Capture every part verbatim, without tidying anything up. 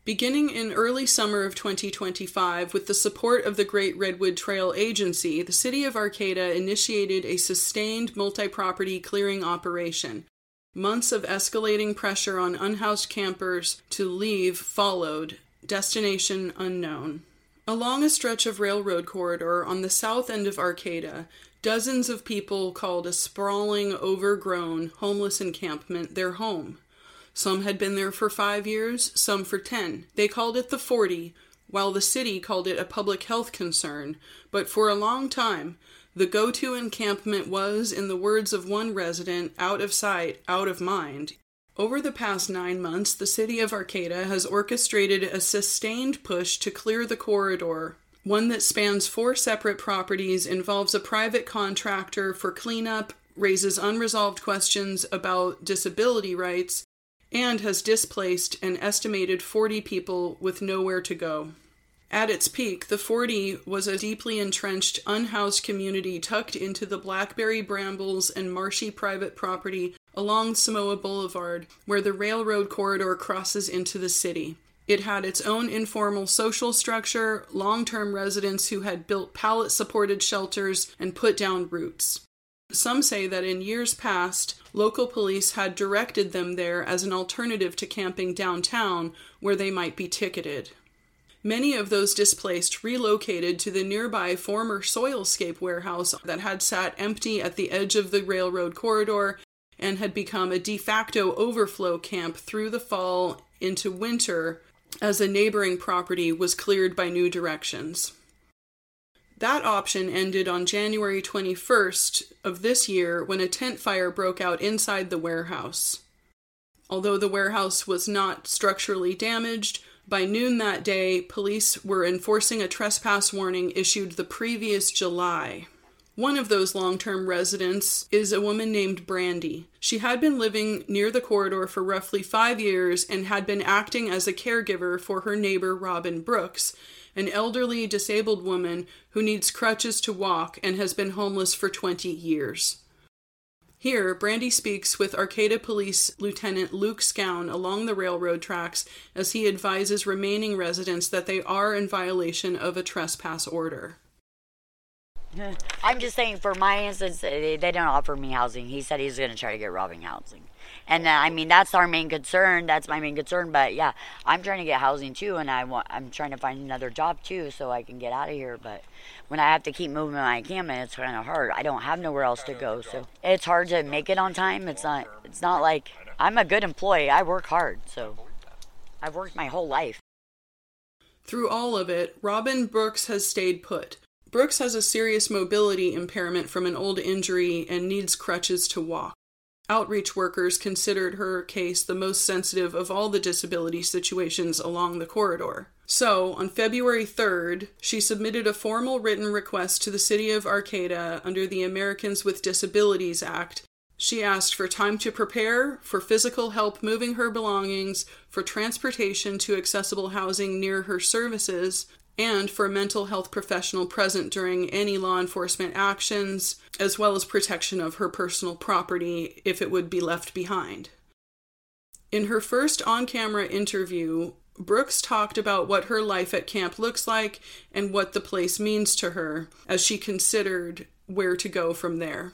Beginning in early summer of twenty twenty-five, with the support of the Great Redwood Trail Agency, the City of Arcata initiated a sustained multi-property clearing operation. Months of escalating pressure on unhoused campers to leave followed, destination unknown. Along a stretch of railroad corridor on the south end of Arcata, dozens of people called a sprawling, overgrown, homeless encampment their home. Some had been there for five years, some for ten. They called it the forty, while the city called it a public health concern. But for a long time, the go-to encampment was, in the words of one resident, out of sight, out of mind. Over the past nine months, the city of Arcata has orchestrated a sustained push to clear the corridor, one that spans four separate properties, involves a private contractor for cleanup, raises unresolved questions about disability rights, and has displaced an estimated forty people with nowhere to go. At its peak, the forty was a deeply entrenched, unhoused community tucked into the blackberry brambles and marshy private property along Samoa Boulevard, where the railroad corridor crosses into the city. It had its own informal social structure, long-term residents who had built pallet-supported shelters and put down roots. Some say that in years past, local police had directed them there as an alternative to camping downtown, where they might be ticketed. Many of those displaced relocated to the nearby former Soilscape warehouse that had sat empty at the edge of the railroad corridor and had become a de facto overflow camp through the fall into winter as a neighboring property was cleared by New Directions. That option ended on January twenty-first of this year when a tent fire broke out inside the warehouse. Although the warehouse was not structurally damaged, by noon that day, police were enforcing a trespass warning issued the previous July. One of those long-term residents is a woman named Brandy. She had been living near the corridor for roughly five years and had been acting as a caregiver for her neighbor Robin Brooks, an elderly disabled woman who needs crutches to walk and has been homeless for twenty years. Here, Brandy speaks with Arcata Police Lieutenant Luke Scown along the railroad tracks as he advises remaining residents that they are in violation of a trespass order. I'm just saying, for my instance, they don't offer me housing. He said he's going to try to get robbing housing. And uh, I mean, that's our main concern. That's my main concern. But yeah, I'm trying to get housing too, and I want, I'm trying to find another job too so I can get out of here. But when I have to keep moving my encampment, it's kind of hard. I don't have nowhere else to go, so it's hard to make it on time. It's not, it's not like I'm a good employee. I work hard, so I've worked my whole life. Through all of it, Robin Brooks has stayed put. Brooks has a serious mobility impairment from an old injury and needs crutches to walk. Outreach workers considered her case the most sensitive of all the disability situations along the corridor. So, on February third, she submitted a formal written request to the City of Arcata under the Americans with Disabilities Act. She asked for time to prepare, for physical help moving her belongings, for transportation to accessible housing near her services, and for a mental health professional present during any law enforcement actions, as well as protection of her personal property if it would be left behind. In her first on-camera interview, Brooks talked about what her life at camp looks like and what the place means to her as she considered where to go from there.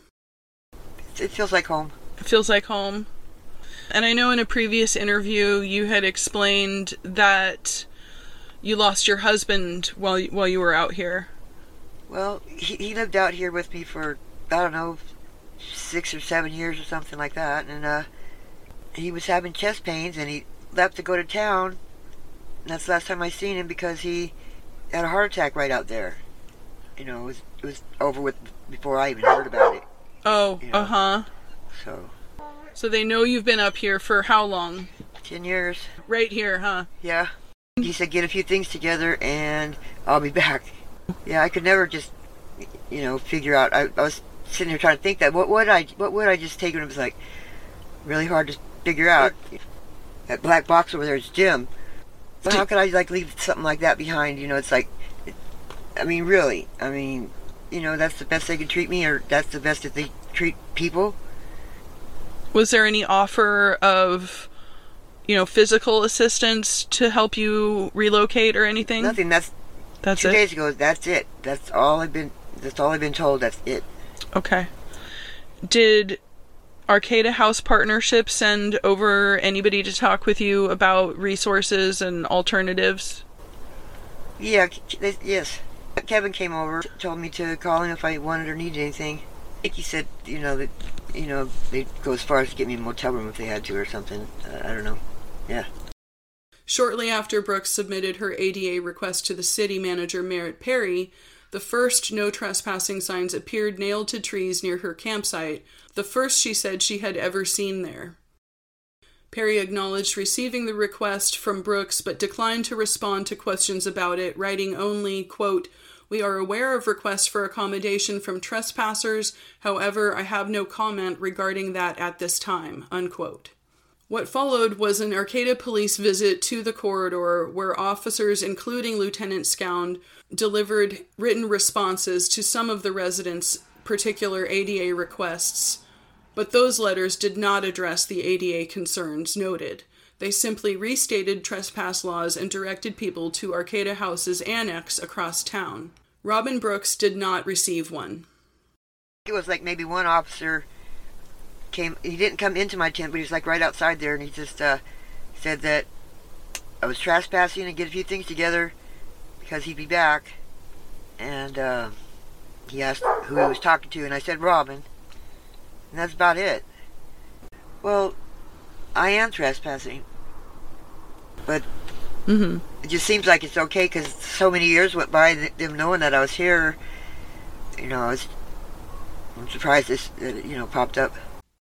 It feels like home. It feels like home. And I know in a previous interview you had explained that you lost your husband while while you were out here. Well, he, he lived out here with me for, I don't know, six or seven years or something like that. And uh, he was having chest pains, and he left to go to town. And that's the last time I seen him because he had a heart attack right out there. You know, it was, it was over with before I even heard about it. Oh, you know? uh-huh. So. So they know you've been up here for how long? Ten years. Right here, huh? Yeah. He said, get a few things together and I'll be back. Yeah, I could never just, you know, figure out. I, I was sitting here trying to think that what would I, what would I just take? And it was like really hard to figure out. That black box over there is Jim. But how could I like leave something like that behind? You know, it's like, it, I mean, really, I mean, you know, that's the best they can treat me, or that's the best that they treat people. Was there any offer of you know, physical assistance to help you relocate or anything? Nothing. That's that's two it? days ago. That's it. That's all I've been. That's all I've been told. That's it. Okay. Did Arcata House Partnership send over anybody to talk with you about resources and alternatives? Yeah. They, yes. Kevin came over, told me to call him if I wanted or needed anything. I think he said, you know, that, you know, they'd go as far as to get me a motel room if they had to or something. Uh, I don't know. Yeah. Shortly after Brooks submitted her A D A request to the city manager, Merritt Perry, the first no trespassing signs appeared nailed to trees near her campsite, the first she said she had ever seen there. Perry acknowledged receiving the request from Brooks but declined to respond to questions about it, writing only, quote, "We are aware of requests for accommodation from trespassers. However, I have no comment regarding that at this time," unquote. What followed was an Arcata police visit to the corridor where officers, including Lieutenant Scound, delivered written responses to some of the residents' particular A D A requests, but those letters did not address the A D A concerns noted. They simply restated trespass laws and directed people to Arcata House's annex across town. Robin Brooks did not receive one. It was like maybe one officer came, he didn't come into my tent, but he was like right outside there, and he just uh, said that I was trespassing and get a few things together because he'd be back. And uh, he asked who he was talking to, and I said Robin. And that's about it. Well, I am trespassing, but Mm-hmm. it just seems like it's okay because so many years went by, th- them knowing that I was here. You know, I was, I'm surprised this, uh, you know, popped up.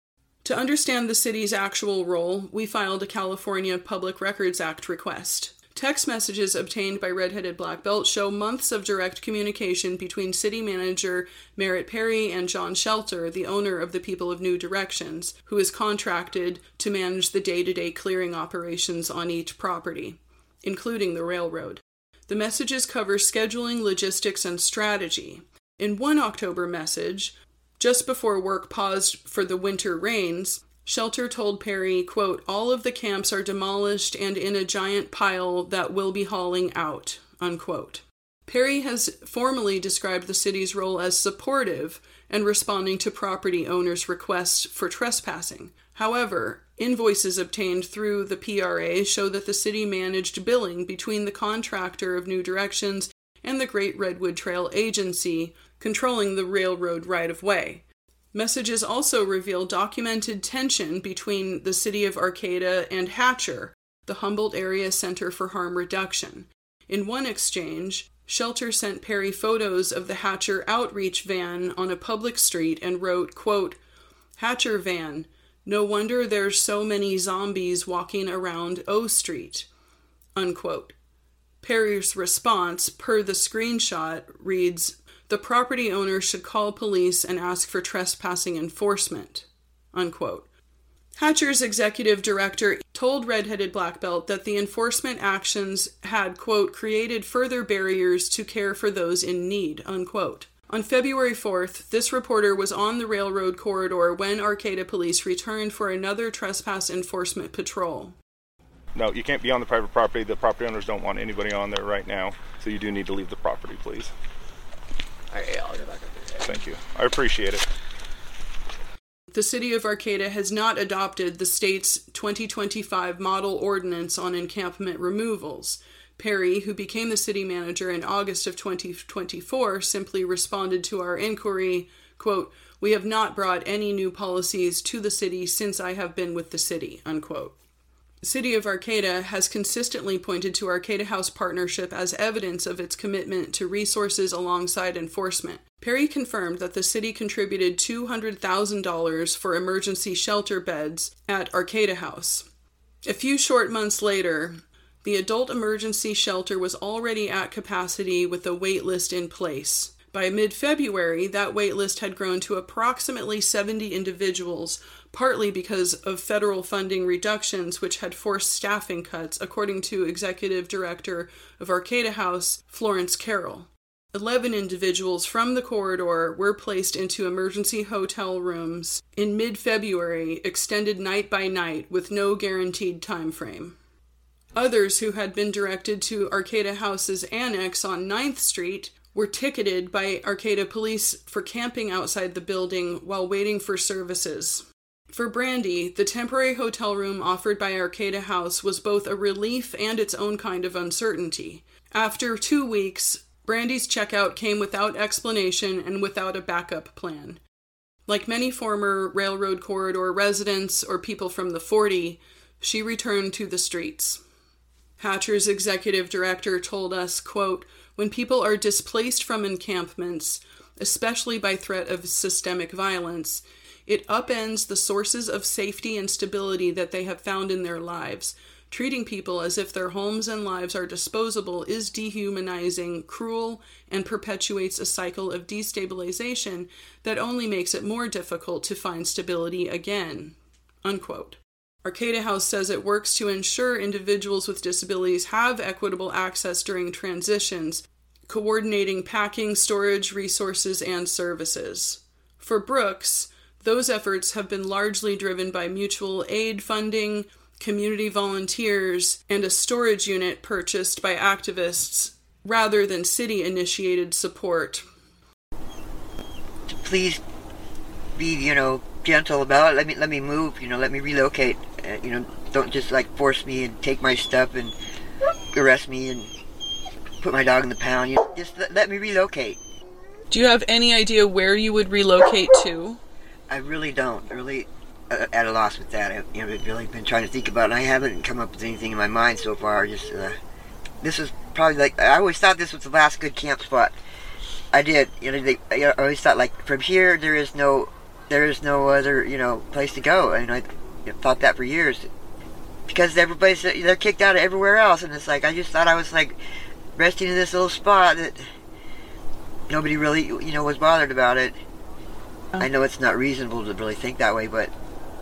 To understand the city's actual role, we filed a California Public Records Act request. Text messages obtained by Red-Headed Black Belt show months of direct communication between city manager Merritt Perry and John Shelter, the owner of the People of New Directions, who is contracted to manage the day-to-day clearing operations on each property, including the railroad. The messages cover scheduling, logistics, and strategy. In one October message, just before work paused for the winter rains, Shelter told Perry, quote, "All of the camps are demolished and in a giant pile that we'll be hauling out," unquote. Perry has formally described the city's role as supportive and responding to property owners' requests for trespassing. However, invoices obtained through the P R A show that the city managed billing between the contractor of New Directions and the Great Redwood Trail Agency, controlling the railroad right-of-way. Messages also reveal documented tension between the city of Arcata and Hatcher, the Humboldt Area Center for Harm Reduction. In one exchange, Shelter sent Perry photos of the Hatcher outreach van on a public street and wrote, quote, "Hatcher van, no wonder there's so many zombies walking around O Street," unquote. Perry's response, per the screenshot, reads, "The property owner should call police and ask for trespassing enforcement," unquote. Hatcher's executive director told Red-Headed Black Belt that the enforcement actions had, quote, "created further barriers to care for those in need," unquote. On February fourth, this reporter was on the railroad corridor when Arcata police returned for another trespass enforcement patrol. No, you can't be on the private property. The property owners don't want anybody on there right now, so you do need to leave the property, please. All right, I'll go back up there. Thank you. I appreciate it. The city of Arcata has not adopted the state's twenty twenty-five model ordinance on encampment removals. Perry, who became the city manager in August of twenty twenty-four, simply responded to our inquiry, quote, "We have not brought any new policies to the city since I have been with the city," unquote. The city of Arcata has consistently pointed to Arcata House Partnership as evidence of its commitment to resources alongside enforcement. Perry confirmed that the city contributed two hundred thousand dollars for emergency shelter beds at Arcata House. A few short months later, the adult emergency shelter was already at capacity with a wait list in place. By mid-February, that wait list had grown to approximately seventy individuals, partly because of federal funding reductions which had forced staffing cuts, according to Executive Director of Arcata House, Florence Carroll. Eleven individuals from the corridor were placed into emergency hotel rooms in mid-February, extended night by night with no guaranteed time frame. Others who had been directed to Arcata House's annex on ninth Street were ticketed by Arcata police for camping outside the building while waiting for services. For Brandy, the temporary hotel room offered by Arcata House was both a relief and its own kind of uncertainty. After two weeks, Brandy's checkout came without explanation and without a backup plan. Like many former railroad corridor residents or people from the forty, she returned to the streets. Hatcher's executive director told us, quote, "When people are displaced from encampments, especially by threat of systemic violence, it upends the sources of safety and stability that they have found in their lives. Treating people as if their homes and lives are disposable is dehumanizing, cruel, and perpetuates a cycle of destabilization that only makes it more difficult to find stability again." Unquote. Arcata House says it works to ensure individuals with disabilities have equitable access during transitions, coordinating packing, storage, resources, and services. For Brooks, those efforts have been largely driven by mutual aid funding, community volunteers, and a storage unit purchased by activists rather than city-initiated support. Please be, you know, gentle about it. Let me let me move. You know, let me relocate. Uh, you know, don't just like force me and take my stuff and arrest me and put my dog in the pound. You know, just let, let me relocate. Do you have any idea where you would relocate to? I really don't. I really uh, at a loss with that. I've you know, really been trying to think about it, and I haven't come up with anything in my mind so far. Just uh, this was probably like I always thought this was the last good camp spot. I did. You know, they, I always thought like from here there is no, there is no other you know place to go, and I thought that for years because everybody's they're kicked out of everywhere else, and it's like I just thought I was like resting in this little spot that nobody really you know was bothered about it. I know it's not reasonable to really think that way, but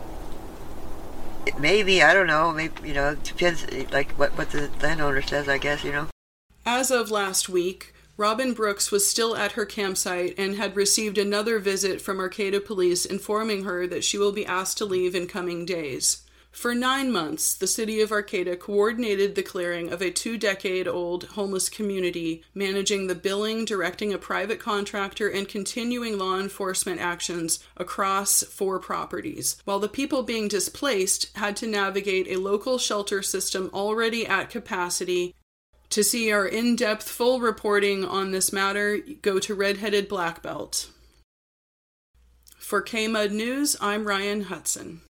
it, maybe, I don't know, maybe, you know, it depends, like, what, what the landowner says, I guess, you know. As of last week, Robin Brooks was still at her campsite and had received another visit from Arcata Police informing her that she will be asked to leave in coming days. For nine months, the city of Arcata coordinated the clearing of a two-decade-old homeless community, managing the billing, directing a private contractor, and continuing law enforcement actions across four properties, while the people being displaced had to navigate a local shelter system already at capacity. To see our in-depth full reporting on this matter, go to Redheaded Black Belt. For K-Mud News, I'm Ryan Hudson.